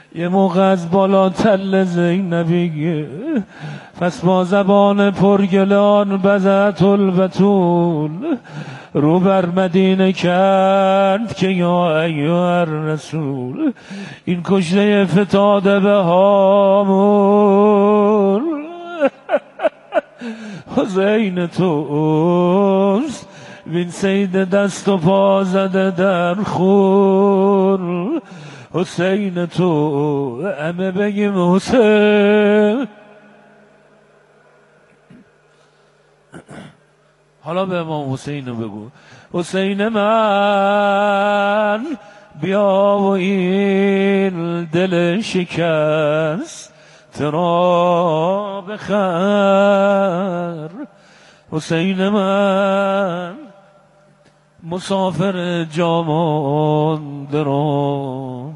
یه موقع از بالا تل زینبی، پس با زبان پرگلان بزت البتول رو بر مدینه کرد که یا ایها الرسول، این کشته فتاده به هامون حسین توست، وین سید دست و پا زده در خون، حسین تو همه بگیم حسین. حالا به امام حسین رو بگو، حسین من بیا و این دل شکست ترا بخر، حسین من مسافر جامانده را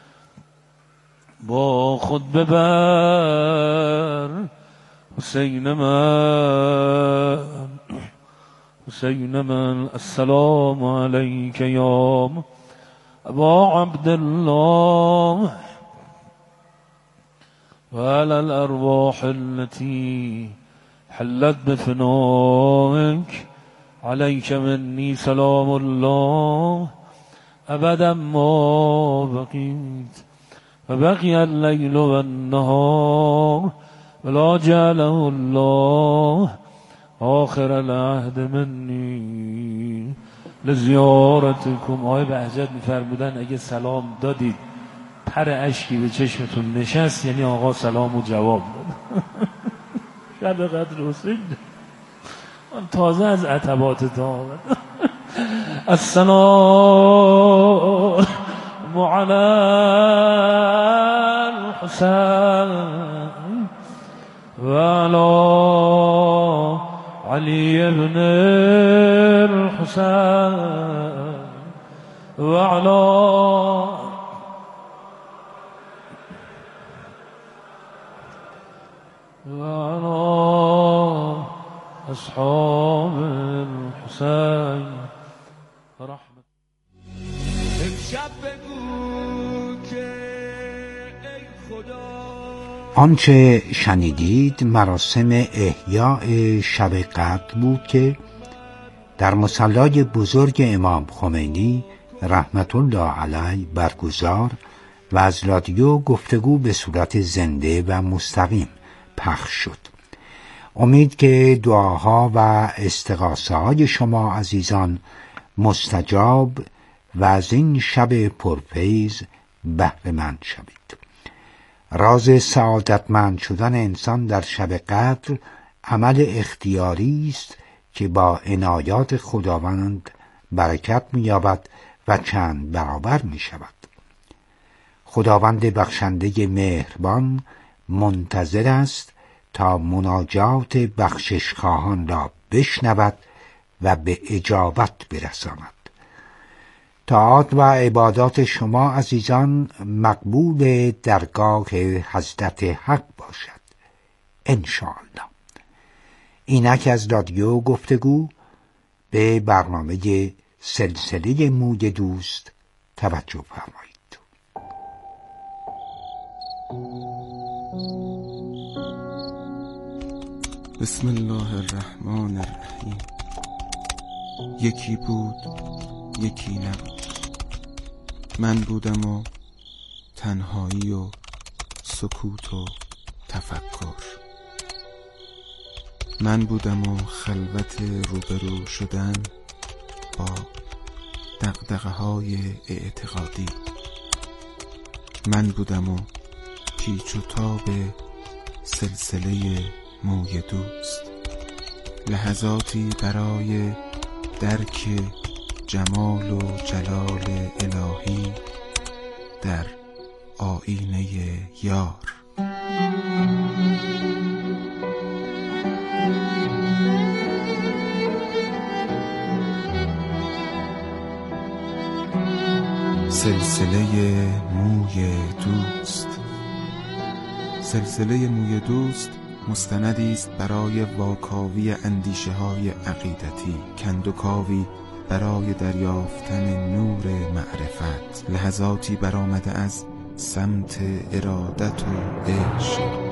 با خود ببر، حسین من حسین من السلام علیک یا ابا عبدالله و علی الارواح التي حلت بفنائك، علیک منی سلام الله ابدا ما بقیت و بقی اللیل و النهار ولا جعله الله آخر العهد منی لزیارتکم. آقای بهجت می‌فرمودن اگه سلام دادید پر اشکی به چشمتون نشست یعنی آقا سلامو جواب داد. شب قدر حسین تازه از عتبات تا السلام علی الحسین و علی علی ابن الحسین و علی اصحاب الحسین رحمت. امشب بگو که ای خدا. آنچه شنیدید مراسم احیاء شب قدر بود که در مصلی بزرگ امام خمینی رحمت الله علیه برگزار و از رادیو گفتگو به صورت زنده و مستقیم پخش شد. امید که دعاها و استغاثه های شما عزیزان مستجاب و از این شب پرفیض بهره مند شوید. راز سعادتمند شدن انسان در شب قدر عمل اختیاری است که با عنایات خداوند برکت می‌یابد و چند برابر می‌شود. خداوند بخشنده مهربان منتظر است تا مناجات بخششخواهان را بشنود و به اجابت برساند. طاعات و عبادات شما عزیزان مقبول درگاه حضرت حق باشد انشاءالله. اینک از رادیو گفتگو به برنامه سلسله موی دوست توجه فرمایید. بسم الله الرحمن الرحیم. یکی بود یکی نبود، من بودم و تنهایی و سکوت و تفکر، من بودم و خلوت روبرو شدن با دغدغه‌های اعتقادی، من بودم و پیچ و تاب سلسله موی دوست، لحظاتی برای درک جمال و جلال الهی در آیینه یار. سلسله موی دوست. سلسله موی دوست مستندی است برای واکاوی اندیشه های عقیدتی، کندوکاوی برای دریافتن نور معرفت، لحظاتی برآمده از سمت ارادت و عشق.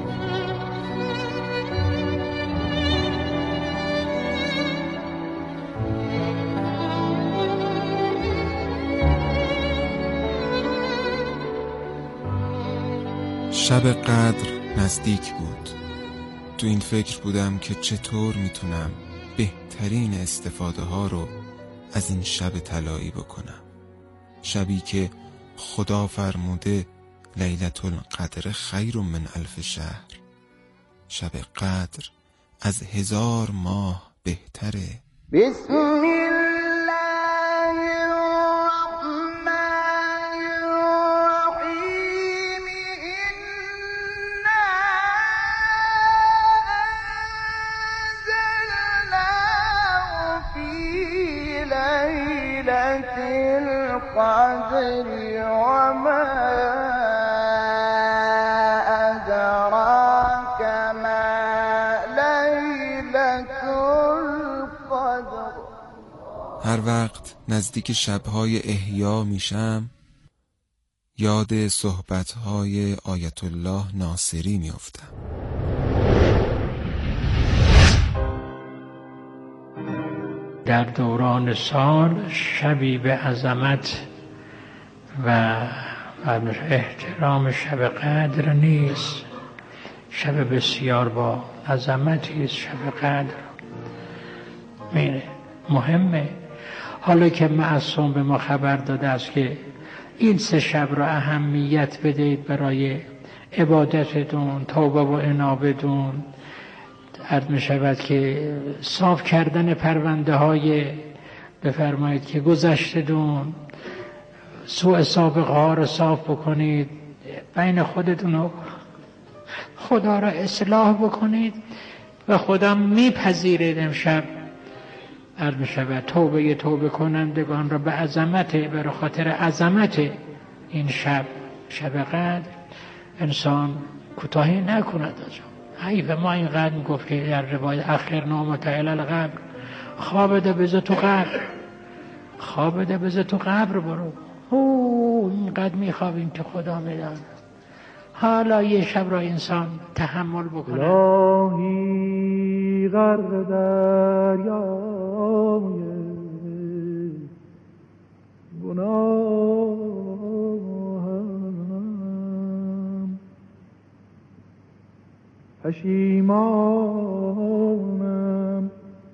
شب قدر نزدیک بود. تو این فکر بودم که چطور میتونم بهترین استفاده ها رو از این شب طلایی بکنم. شبی که خدا فرموده لیلة القدر خیر من الف شهر. شب قدر از 1000 ماه بهتره. بسم الله القدر وما أدراك ما ليلة القدر. هر وقت نزدیک شبهای احیا میشم یاد صحبتهای آیت الله ناصری میافتم. در دوران سال شبی به عظمت و احترام شب قدر نیست. شب بسیار با عظمتی است شب قدر. مهمه. حالا که معصوم به ما خبر داده است که این 3 شب را اهمیت بدهید برای عبادتتون، توبه و انابتون، عرض می شود که صاف کردن پرونده های بفرمایید که گذشته‌تون، سوء سابقه ها رو صاف بکنید، بین خودتون و خدا را اصلاح بکنید و خدا میپذیرید. امشب عرض می شود توبه کنندگان را به عظمت، برای خاطر عظمت این شب قدر انسان کوتاهی نکند. حیف ما اینقدر میگفت که در روایت اخر نامت الی القبر، خوابده بذار تو قبر برو. اینقدر میخوابیم که خدا میداند. حالا یه شب را انسان تحمل بکنه. الهی غرق دریای گناهم، پشیمانم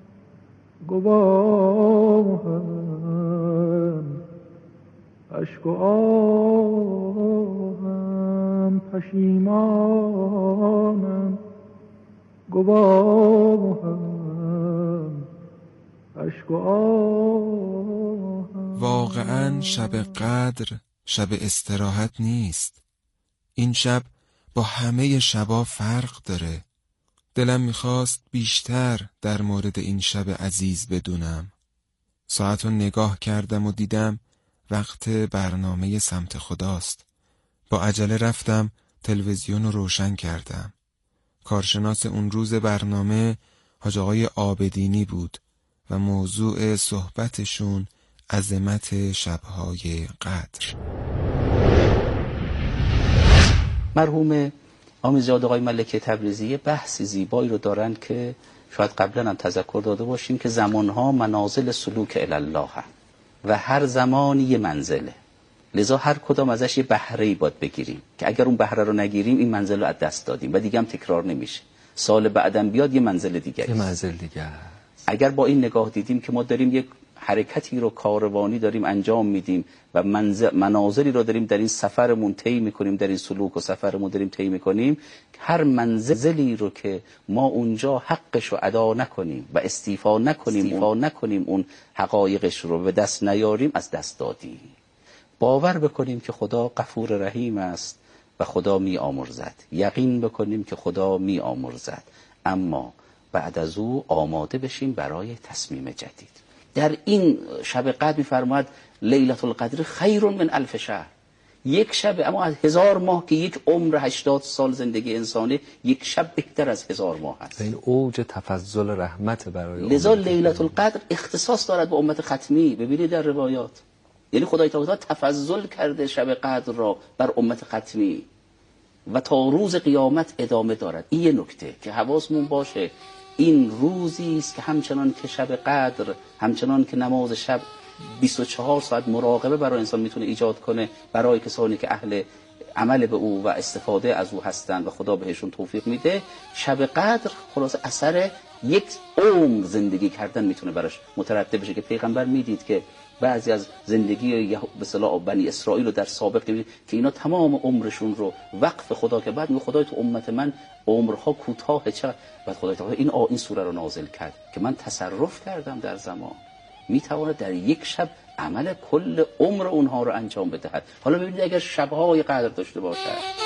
گواهم، اشک و آهم، پشیمانم گواهم، اشک و آهم. واقعاً شب قدر شب استراحت نیست. این شب با همه شبا فرق داره. دلم میخواست بیشتر در مورد این شب عزیز بدونم. ساعت رو نگاه کردم و دیدم وقت برنامه سمت خداست. با عجله رفتم تلویزیون رو روشن کردم. کارشناس اون روز برنامه حاج آقای عابدینی بود و موضوع صحبتشون عظمت شبهای قدر. مرحوم آمیزاده آقای ملکه تبریزی بحث زیبایی رو دارن که شاید قبلا هم تذکر داده باشیم که زمانها منازل سلوک الی الله هم و هر زمانی یه منزله، لذا هر کدام ازش یه بهره‌ای باید بگیریم که اگر اون بهره رو نگیریم این منزل رو از دست دادیم و دیگه هم تکرار نمیشه. سال بعدم بیاد یه منزل دیگه است. یه منزل دیگه. اگر با این نگاه دیدیم که ما داریم یک حرکتی رو کاروانی داریم انجام میدیم و منازلی رو داریم در این سفرمون طی میکنیم، در این سلوک و سفرمون داریم طی میکنیم، هر منزلی رو که ما اونجا حقش رو ادا نکنیم و استیفا نکنیم اون حقایقش رو به دست نیاریم از دست دادیم. باور بکنیم که خدا غفور رحیم است و خدا می آمرزد. یقین بکنیم که خدا می آمرزد، اما بعد از او آماده بشیم برای تصمیم جدید. در این شب قدر می‌فرماید لیلة القدر خیر من الف شهر. یک شب، اما از 1000 ماه که یک عمر 80 سال زندگی انسانه، یک شب بهتر از 1000 ماه است. این اوج تفضل رحمت برای لذا لیلة القدر اختصاص دارد به امت ختمی. ببینید در روایات یعنی خدای تعالی تفضل کرده شب قدر را بر امت ختمی و تا روز قیامت ادامه دارد. این یه نکته که حواسمون باشه، این روزی است که همچنان که شب قدر، همچنان که نماز شب 24 ساعت مراقبه برای انسان میتونه ایجاد کنه برای کسانی که اهل عمل به او و استفاده از او هستند و خدا بهشون توفیق میده، شب قدر خلاص اثر یک عمر زندگی کردن میتونه براش مترتب بشه. که پیغمبر میدید که بعضی از زندگی به اصطلاح بنی اسرائیل رو در سابق دیدید که اینا تمام عمرشون رو وقف خدا، که بعد میگه خدای تو امت من عمرها کوتاه چه، بعد خدای تعالی این سوره رو نازل کرد که من تصرف کردم در زمان، میتواند در یک شب عمل کل عمر اونها رو انجام بدهد. حالا ببینید اگر شب‌های قدر داشته باشد،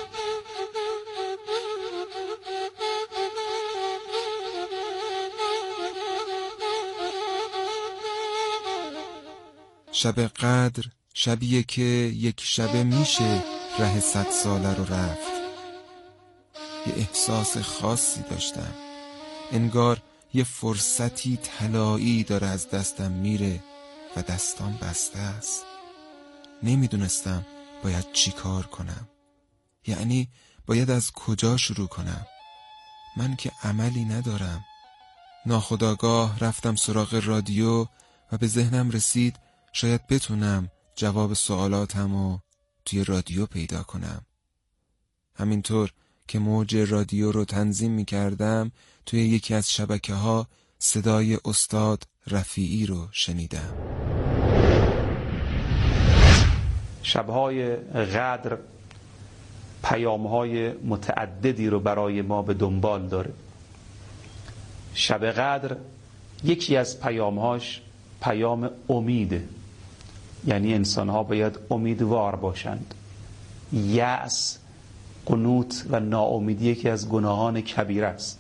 شب قدر شبیه که یک شبه میشه ره 100 ساله رو رفت. یه احساس خاصی داشتم، انگار یه فرصتی طلایی داره از دستم میره و دستام بسته است. نمیدونستم باید چی کار کنم، یعنی باید از کجا شروع کنم. من که عملی ندارم. ناخودآگاه رفتم سراغ رادیو و به ذهنم رسید شاید بتونم جواب سوالاتمو توی رادیو پیدا کنم. همینطور که موج رادیو رو تنظیم می کردم، توی یکی از شبکه‌ها صدای استاد رفیعی رو شنیدم. شب‌های قدر پیام‌های متعددی رو برای ما به دنبال داره. شب قدر یکی از پیام‌هاش پیام امیده، یعنی انسان‌ها باید امیدوار باشند. یأس، قنوط و ناامیدی یکی از گناهان کبیره است.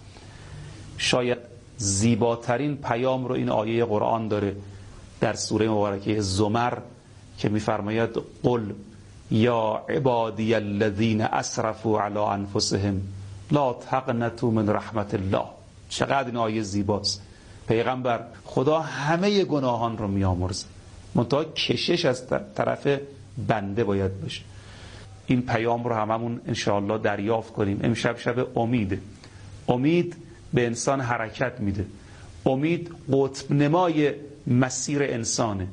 شاید زیباترین پیام رو این آیه قرآن داره در سوره مبارکه زمر که می‌فرماید قل یا عبادی الذین اسرفوا علی انفسهم لا تقنطوا من رحمت الله. چقدر این آیه زیباست. پیغمبر خدا همه گناهان رو میامرزه، منتها کشش از طرف بنده باید باشه. این پیام رو هممون انشاءالله دریافت کنیم. امشب شب امیده. امید به انسان حرکت میده. امید قطب نمای مسیر انسانه.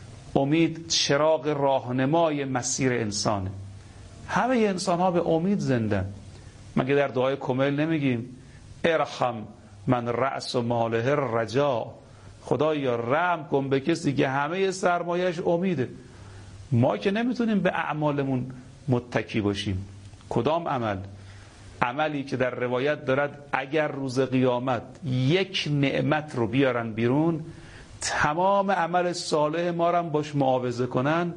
امید چراغ راهنمای مسیر انسانه. همه انسان ها به امید زندن. مگه در دعای کمیل نمیگیم ارحم من رأس و ماله رجا، خدایا رحم کن به کسی که همه سرمایش امیده. ما که نمیتونیم به اعمالمون متکی باشیم. کدام عمل؟ عملی که در روایت دارد اگر روز قیامت یک نعمت رو بیارن بیرون، تمام عمل صالح ما رو باش معاوضه کنن،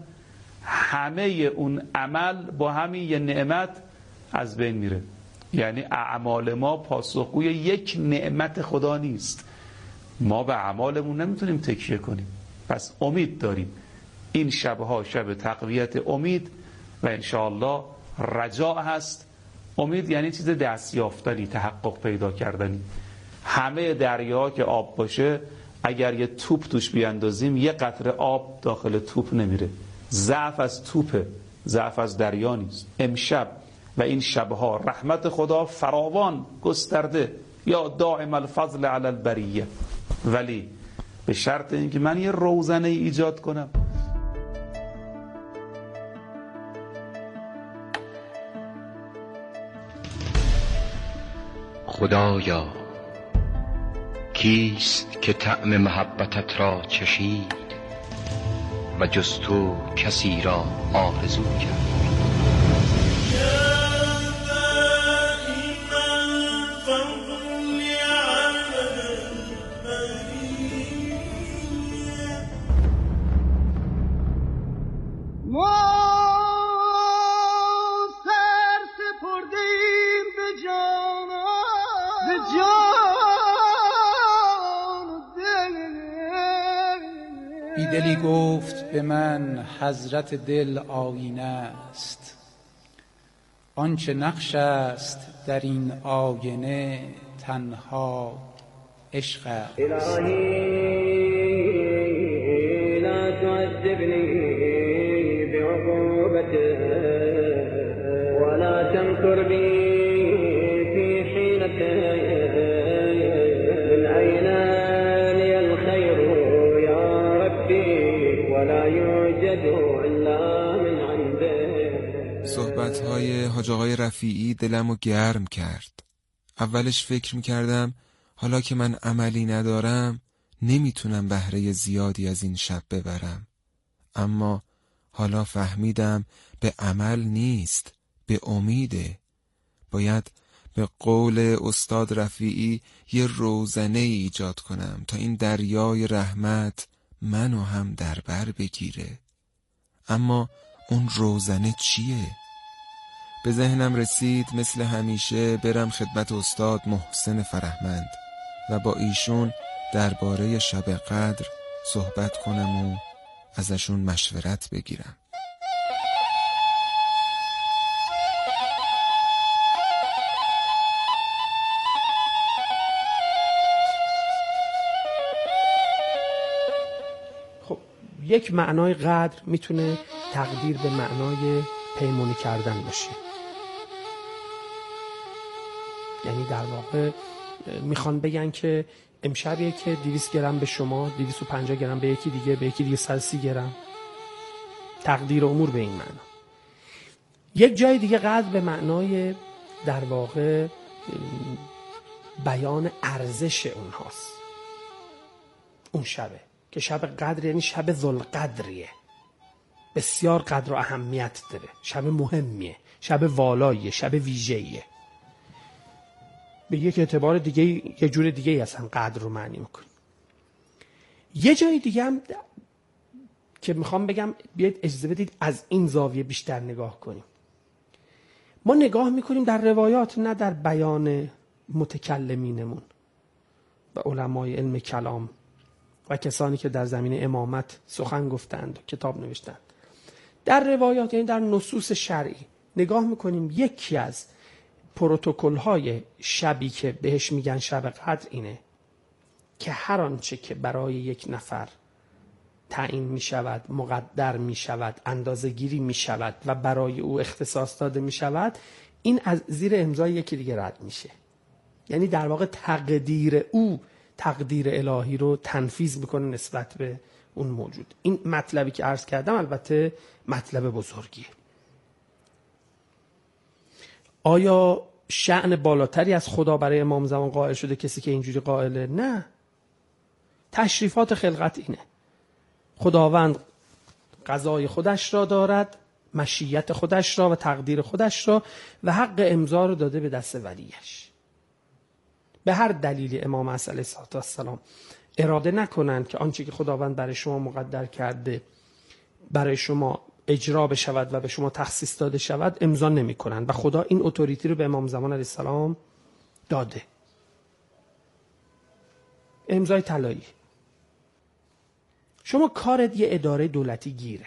همه اون عمل با همین یه نعمت از بین میره. یعنی اعمال ما پاسخگوی یک نعمت خدا نیست. ما به اعمالمون نمیتونیم تکیه کنیم. پس امید داریم. این شبها شب تقویت امید و انشاءالله رجاء هست. امید یعنی چیز دست یافتنی، تحقق پیدا کردنی. همه دریا که آب باشه، اگر یه توپ توش بیاندازیم یه قطره آب داخل توپ نمیره. ضعف از توپه، ضعف از دریا نیست. امشب و این شبها رحمت خدا فراوان گسترده، یا دائم الفضل علی البریه، ولی به شرط اینکه من یه روزنه ایجاد کنم. خدایا کیست که طعم محبتت را چشید و جز تو کسی را آرزو کرد؟ بیدلی گفت به من حضرت دل آینه است، آنچه نقش است در این آینه تنها عشق است. الهی لا تعذبنی اذكر بي في حينة من أين لي الخير يا ربي ولا يوجد إلا من عنده. صحبت‌های حاج آقای رفیعی دلمو گرم کرد. اولش فکر می‌کردم حالا که من عملی ندارم نمیتونم بهره زیادی از این شب ببرم، اما حالا فهمیدم به عمل نیست، به امیده. باید به قول استاد رفیعی یه روزنه ایجاد کنم تا این دریای رحمت منو هم در بر بگیره. اما اون روزنه چیه؟ به ذهنم رسید مثل همیشه برم خدمت استاد محسن فرهمند و با ایشون درباره شب قدر صحبت کنم و ازشون مشورت بگیرم. خب یک معنای قدر میتونه تقدیر به معنای پیمانی کردن باشه. یعنی در واقع میخوان بگن که امشبیه که 200 گرم به شما، 250 گرم به یکی دیگه، به یکی دیگه 130 گرم. تقدیر امور به این معنا. یک جای دیگه قدر به معنای در واقع بیان ارزش اونهاست. اون شبه که شب قدر یعنی شب ذوالقدریه، بسیار قدر و اهمیت داره، شب مهمیه، شب والاییه، شب ویژه‌ایه. به یک اعتبار دیگه یه جور دیگه اصلا قدر رو معنی میکنه. یه جای دیگه هم که میخوام بگم بیاید اجازه بدید از این زاویه بیشتر نگاه کنیم. ما نگاه میکنیم در روایات، نه در بیان متکلمینمون و علمای علم کلام و کسانی که در زمینه امامت سخن گفتند و کتاب نوشتند. در روایات یعنی در نصوص شرعی نگاه میکنیم یکی از پروتکل های شبی که بهش میگن شب قدر اینه که هر آنچه که برای یک نفر تعیین میشود، مقدر میشود، اندازه گیری میشود و برای او اختصاص داده میشود، این از زیر امضای یکی دیگه رد میشه. یعنی در واقع تقدیر او تقدیر الهی رو تنفیذ میکنه نسبت به اون موجود. این مطلبی که عرض کردم البته مطلب بزرگیه. آیا شأن بالاتری از خدا برای امام زمان قائل شده کسی که اینجوری قائله؟ نه. تشریفات خلقت اینه. خداوند قضای خودش را دارد، مشیت خودش را و تقدیر خودش را و حق امضا رو داده به دست ولیش. به هر دلیلی امام علیه السلام اراده نکنند که آنچه که خداوند برای شما مقدر کرده برای شما اجرا بشود و به شما تخصیص داده شود، امضا نمی کنند و خدا این اتوریتی رو به امام زمان علیه السلام داده. امضای طلایی. شما کارت یه اداره دولتی گیره.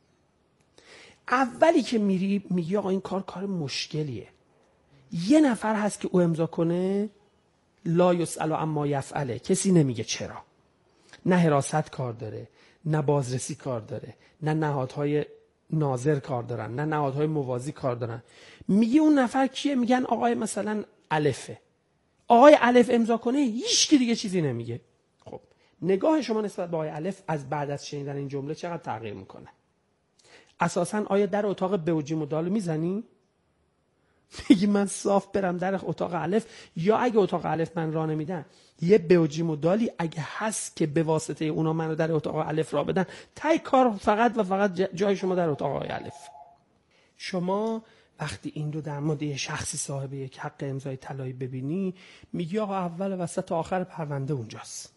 اولی که میری میگی آقا این کار مشکلیه. یه نفر هست که او امضا کنه، لا یسأل عما یفعله، کسی نمیگه چرا. نه حراست کار داره، نه بازرسی کار داره، نه نهادهای ناظر کار دارن، نه نهادهای موازی کار دارن. میگه اون نفر کیه؟ میگن آقای مثلا الفه. آقای الف امضا کنه، هیچ کی دیگه چیزی نمیگه. خب نگاه شما نسبت به آقای الف از بعد از شنیدن این جمله چقدر تغییر میکنه؟ اساساً آیا در اتاق ب و ج و د میزنی؟ میگی من صاف برم در اتاق الف، یا اگه اتاق الف من راه نمیدن یه ب و ج و د اگه هست که به واسطه اونا منو در اتاق الف راه بدن، تای کار فقط و فقط جای شما در اتاق الف. شما وقتی این رو در مورد شخصی صاحب یک حق امضای طلایی ببینی، میگی آقا اول وسط تا آخر پرونده اونجاست.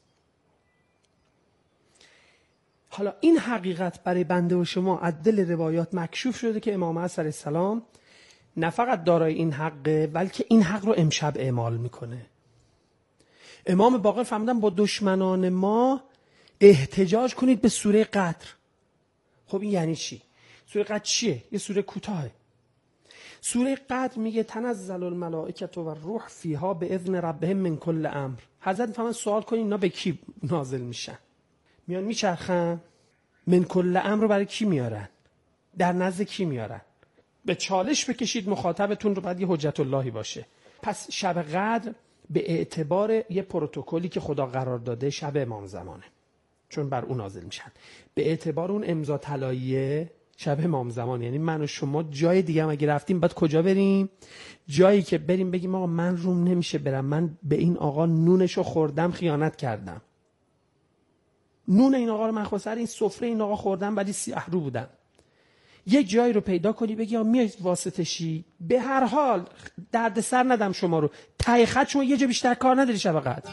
حالا این حقیقت برای بنده و شما از دل روایات مکشوف شده که امام علیه السلام نه فقط دارای این حقه، بلکه این حق رو امشب اعمال میکنه. امام باقر فرمودن با دشمنان ما احتجاج کنید به سوره قدر. خب این یعنی چی؟ سوره قدر چیه؟ یه سوره کوتاهه. سوره قدر میگه تنزل الملائکه و الروح فیها باذن ربهم من کل امر. حضرت فرمان سوال کنین اینا به کی نازل میشن؟ میان میچرخن؟ من کل امر رو برای کی میارن؟ در نزد کی میارن؟ به چالش بکشید مخاطبتون رو، باید یه حجت اللهی باشه. پس شب قدر به اعتبار یه پروتکلی که خدا قرار داده شب امام زمانه، چون بر اون نازل میشن. به اعتبار اون امضا طلاییه شب امام زمان، یعنی من و شما جای دیگه هم اگه رفتیم باید کجا بریم؟ جایی که بریم بگیم آقا من روم نمیشه برم، من به این آقا نونشو خوردم، خیانت کردم، نون این آقا رو من خواستم، این سفره این آقا خوردم ولی سیاه رو بودم. یه جایی رو پیدا کنی بگی آقا میای واسطه شی، به هر حال درد سر ندم شما رو، ته خط شما یه جا بیشتر کار نداری شب قدر.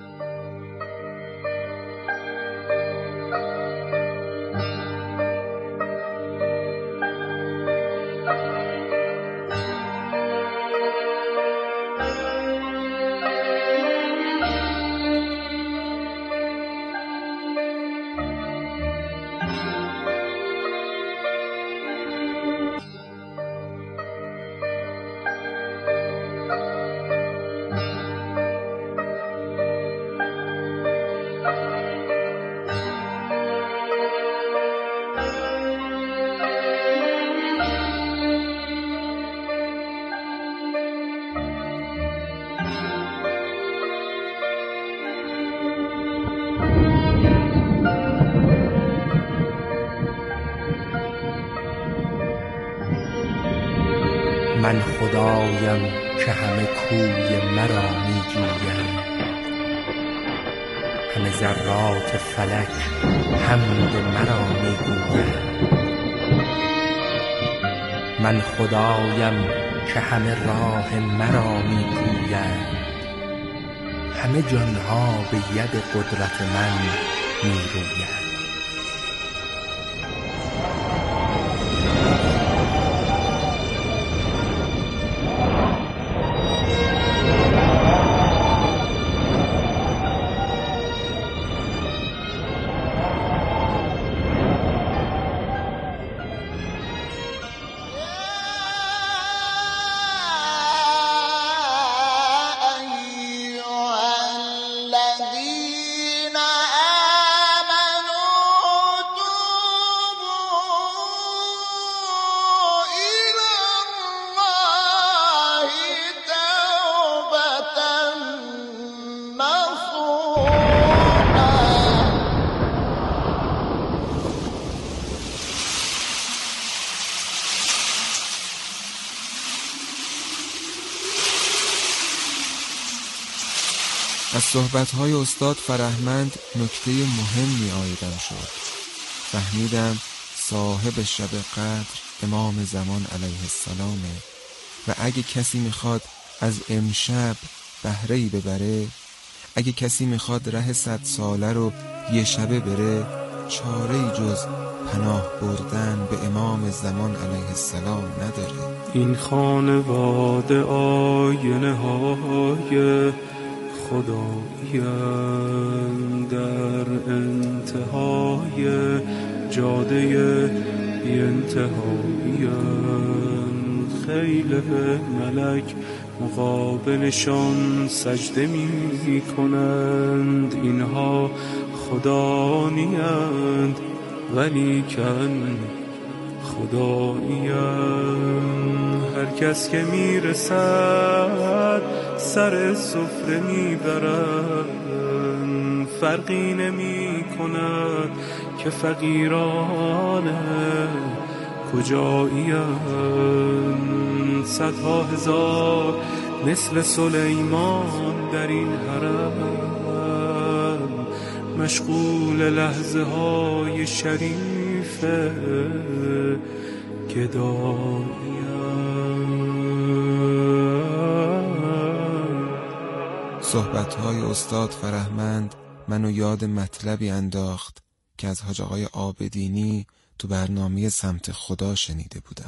من خدایم که همه کوی مرا می جویم، همه ذرات فلک حمد مرا می گویم. من خدایم که همه راه مرا می پویم، همه جانها به ید قدرت من می رویم. از صحبت‌های استاد فرهمند نکته مهمی عایدم شد. فهمیدم صاحب شب قدر امام زمان علیه السلامه و اگه کسی میخواد از امشب بهره‌ای ببره، اگه کسی میخواد ره 100 ساله رو یه شبه بره، چاره‌ای جز پناه بردن به امام زمان علیه السلام نداره. این خانواده آینه های خدایند در انتهای جاده بی انتهایند، خیل ملک مقابلشان سجده می کنند. اینها خدا نیند ولیکن خدایند. هر کس که می رسد سر سفره می برند، فرقی نمی کند که فقیران کجایند. صدها هزار مثل سلیمان در این حرم، مشغول لحظه های شریف گدایند. صحبت‌های استاد فرهمند منو یاد مطلبی انداخت که از حاج آقای عابدینی تو برنامه سمت خدا شنیده بودم.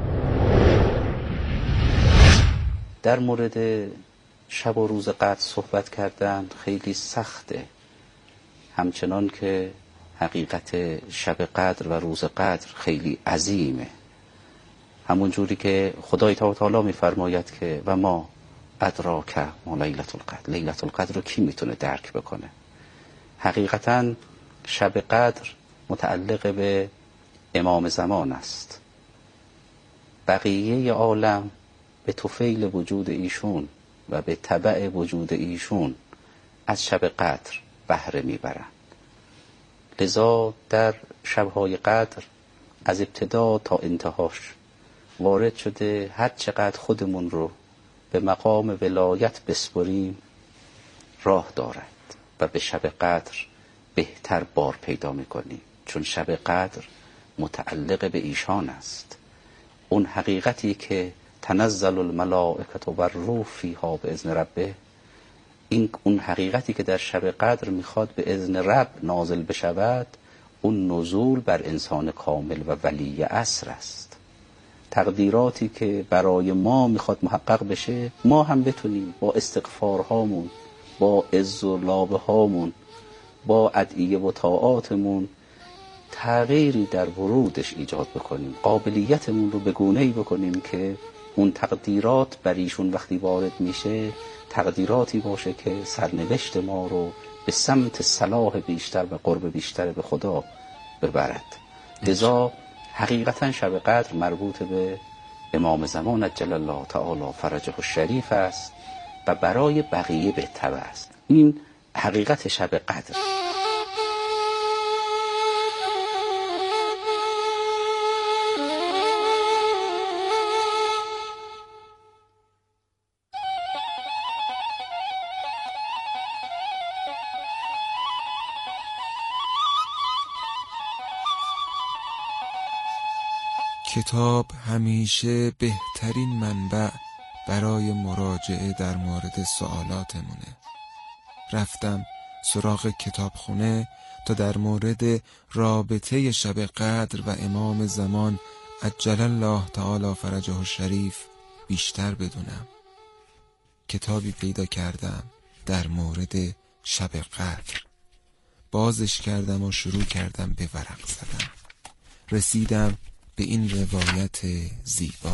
در مورد شب و روز قدر صحبت کردن خیلی سخته، همچنان که حقیقت شب قدر و روز قدر خیلی عظیمه. همون جوری که خدای تعالی می‌فرماید که و ما ادراک ما لیلة القدر، لیلة القدر رو کی میتونه درک بکنه؟ حقیقتاً شب قدر متعلق به امام زمان است. بقیه عالم به طفیل وجود ایشون و به تبع وجود ایشون از شب قدر بهره میبرند. لذا در شبهای قدر از ابتدا تا انتهاش وارد شده هر چقدر خودمون رو به مقام ولایت بسپریم راه دارد و به شب قدر بهتر بار پیدا میکنیم، چون شب قدر متعلق به ایشان است. اون حقیقتی که تنزل الملائکة و الروح فیها به اذن ربه، اون حقیقتی که در شب قدر میخواد به اذن رب نازل بشود، اون نزول بر انسان کامل و ولی عصر است. تقدیراتی که برای ما میخواد محقق بشه، ما هم بتونیم با استغفارهامون، با عز و لابه هامون، با ادعیه و طاعاتمون تغییری در ورودش ایجاد بکنیم، قابلیتمون رو به گونه‌ای بکنیم که اون تقدیرات بر ایشون وقتی وارد میشه تقدیراتی باشه که سرنوشت ما رو به سمت صلاح بیشتر و قرب بیشتر به خدا ببرد. لذا حقیقتا شب قدر مربوط به امام زمان عجل الله تعالی فرجه الشریف است و برای بقیه بهتر است. این حقیقت شب قدر. کتاب همیشه بهترین منبع برای مراجعه در مورد سوالاتمونه. رفتم سراغ کتابخونه تا در مورد رابطه شب قدر و امام زمان عجل الله تعالی فرجه الشریف بیشتر بدونم. کتابی پیدا کردم در مورد شب قدر. بازش کردم و شروع کردم به ورق زدن. رسیدم به این روایت زیبا.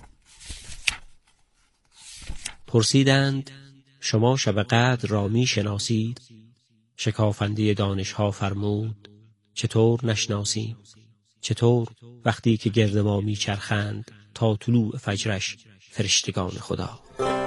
پرسیدند شما شب قدر را می شناسید؟ شکافنده دانشها فرمود چطور نشناسیم؟ چطور وقتی که گرد ما می چرخند تا طلوع فجرش فرشتگان خدا؟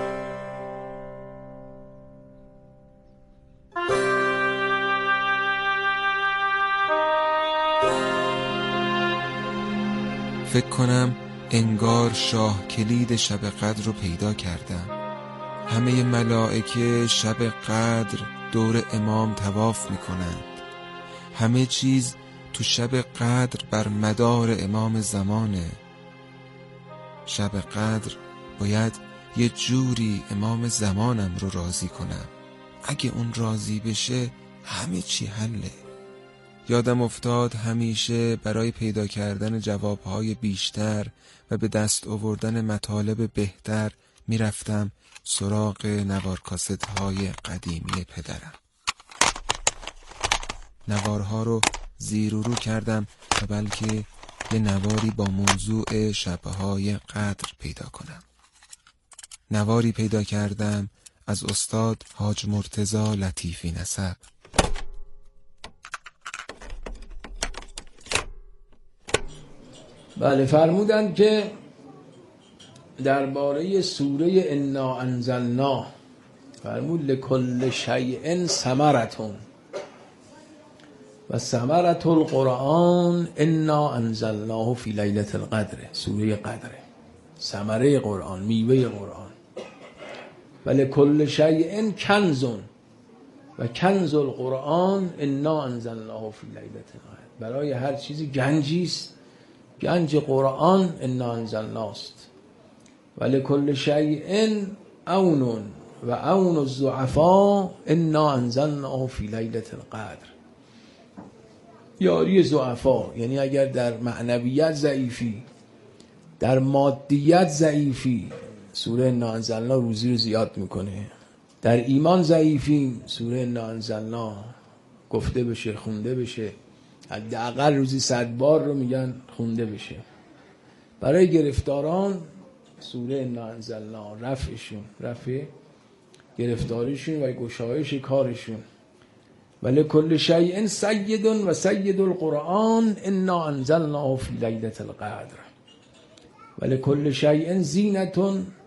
فکر کنم انگار شاه کلید شب قدر رو پیدا کردم. همه ملائکه شب قدر دور امام طواف میکنند. همه چیز تو شب قدر بر مدار امام زمانه. شب قدر باید یه جوری امام زمانم رو راضی کنم. اگه اون راضی بشه همه چی حله. یادم افتاد همیشه برای پیدا کردن جوابهای بیشتر و به دست آوردن مطالب بهتر میرفتم سراغ نوارکاست‌های قدیمی پدرم. نوارها رو زیر و رو کردم تا بلکه یه نواری با موضوع شبهای قدر پیدا کنم. نواری پیدا کردم از استاد حاج مرتضی لطیفی نسب. بله، فرمودند که درباره سوره انا انزلنا فرمود لکل شیء ثمرة و ثمرة القرآن انا انزلناه فی لیلة القدر. سوره قدره، ثمره قرآن، میوه قرآن. و لکل شیء کنز و کنز القرآن انا انزلناه فی لیلة القدر. برای هر چیزی گنجی است، گنج قرآن انا انزلناست. و لکل شیء عون و عون الضعفاء انا انزلناه فی لیلة القدر. یاری ضعفا، یعنی اگر در معنویت ضعیفی، در مادیت ضعیفی، سوره انا انزلنا روزی رو زیاد میکنه. در ایمان ضعیفی، سوره انا انزلنا گفته بشه، خونده بشه، حداقل روزی 100 بار رو میگن خونده بشه. برای گرفتاران سوره انا انزلنا رفعشون، رفع گرفتاریشون و گشایش کارشون. ولی کل شیء سید و سید القرآن انا انزلناه فی لیلة القدر. ولی کل شیء زینتون